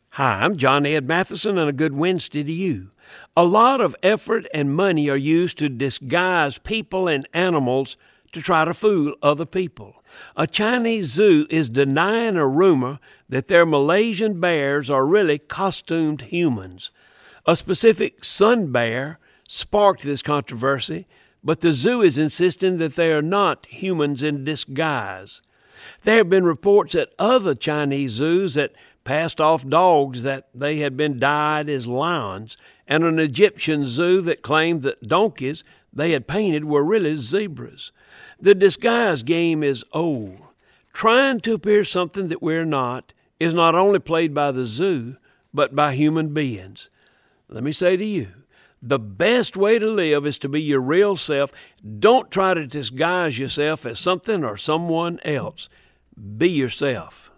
Hi, I'm John Ed Matheson, and a good Wednesday to you. A lot of effort and money are used to disguise people and animals to try to fool other people. A Chinese zoo is denying a rumor that their Malaysian bears are really costumed humans. A specific sun bear sparked this controversy, but the zoo is insisting that they are not humans in disguise. There have been reports at other Chinese zoos that passed off dogs that they had been dyed as lions, and an Egyptian zoo that claimed that donkeys they had painted were really zebras. The disguise game is old. Trying to appear something that we're not is not only played by the zoo, but by human beings. Let me say to you, the best way to live is to be your real self. Don't try to disguise yourself as something or someone else. Be yourself.